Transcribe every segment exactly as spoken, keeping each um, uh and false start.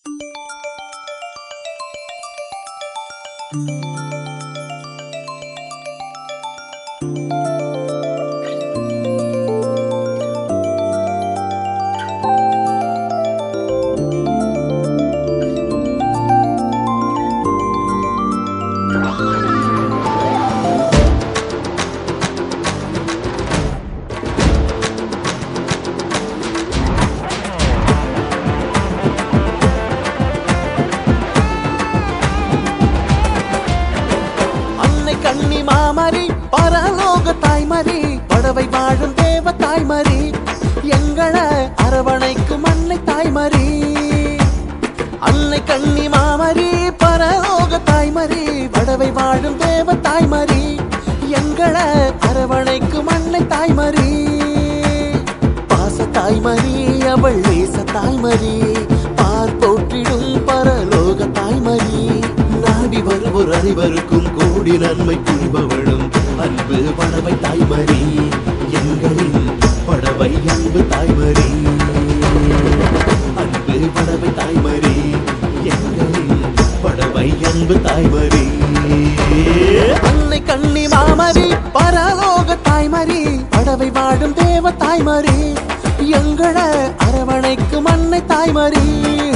கண்ணி மாமரி பரலோக தாய்மரி படவை வாழும் தேவ தாய்மரி எங்களை அரவணைக்கும் அன்னை தாய்மரி. அன்னை கண்ணி மாமரி பரலோக தாய்மரி படவை வாழும் தேவ தாய்மரி எங்களை அரவணைக்கும் அன்னை தாய்மரி. பாச தாய்மரி அவள் நேச தாய்மரி பார் போற்றிடும் பரலோக தாய்மரி. நாடி வருவோர் அனைவருக்கும் கோடி நன்மை புரிபவளும் அன்பு படவை தாய்மரி எங்களின் படவை அன்பு தாய்மரி. அன்பு படவை தாய்மரி எங்களின் படவை அன்பு தாய்மரி. அன்னை கண்ணி மாமரி பரலோக தாய்மரி படவை வாழும் தேவ தாய்மரி எங்களை அரவணைக்கும் அன்னை தாய்மரி.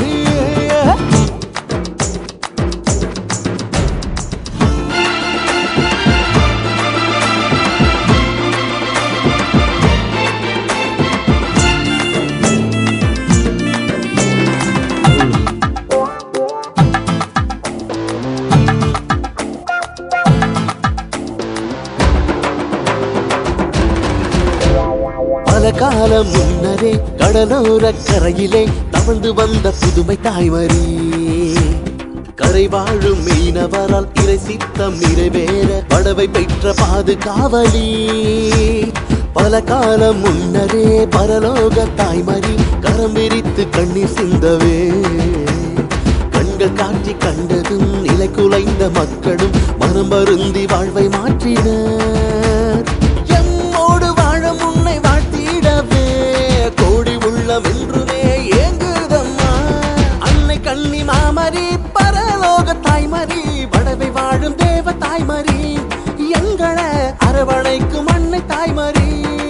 பல காலம் முன்னரே கடலோர கரையிலே தவழ்ந்து வந்த புதுமை தாய்மரி கரை வாழும் மீனவரால் இறை சித்தம் நிறைவேற படவை பெற்ற பாதுகாவலி. பல காலம் முன்னரே பரலோக தாய்மரி கரம் விரித்து கண்ணீர் சிந்தவே கண்கள் காட்சி கண்டதும் நிலை குலைந்த மக்களும் மனம் வருந்தி வாழ்வை மாற்றினர். எம்மோடு வாழ முன்னை வாழ்த்திடவே கோடி உள்ளம் என்றுமே ஏங்குதம்மா. அன்னை கண்ணி மாமரி பரலோக தாய்மரி படவை வாழும் தேவ தாய்மரி எங்களை அரவணைக்கும் அன்னை தாய்மரி.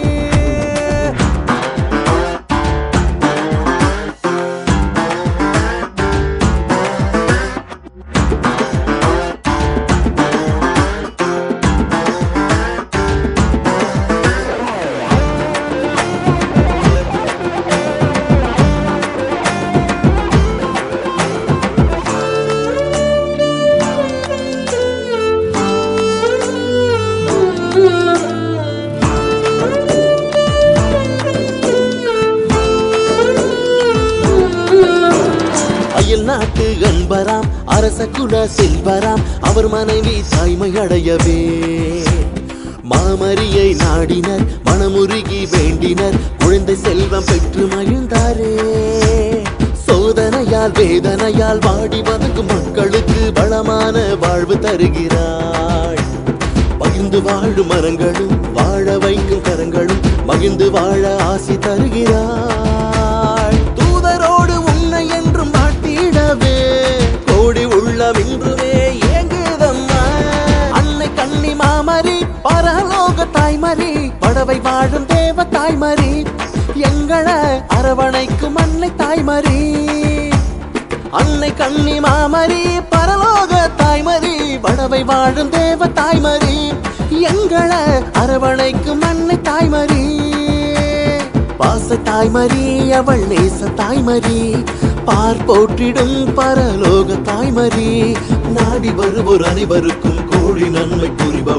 நாட்டு அன்பராம் அரச குல செல்வராம் அவர் மனைவி தாய்மை அடையவே மாமரியை நாடினர் மனமுருகி வேண்டினர் குழந்தை செல்வம் பெற்று மகிழ்ந்தாரே. சோதனையால் வேதனையால் வாடி வதங்கும் மக்களுக்கு பலமான வாழ்வு தருகிறாள். பகிர்ந்து வாழும் மரங்களும் வாழ வைக்கும் கரங்களும் மகிழ்ந்து வாழ ஆசி தருகிறாள். தூதரோடு உன்னை என்றும் வாட்டிடவே கோடி உள்ளம் இன்றுமே ஏங்குதம்மா. அன்னை கண்ணி மாமரி பரலோக தாய்மரி படவை வாழும் தேவ தாய்மரி எங்களை அரவணைக்கும் அன்னை தாய்மரி. அன்னை கண்ணி மாமரி பரலோக தாய்மரி படவை வாழும் தேவ தாய்மரி எங்களை அரவணைக்கும் அன்னை தாய்மரி. பாச தாய்மரி அவள் நேச தாய்மரி பார் போற்றிடும் பரலோக தாய்மரி நாடி வருவோர் அனைவருக்கும் கோடி நன்மை புரிபவள்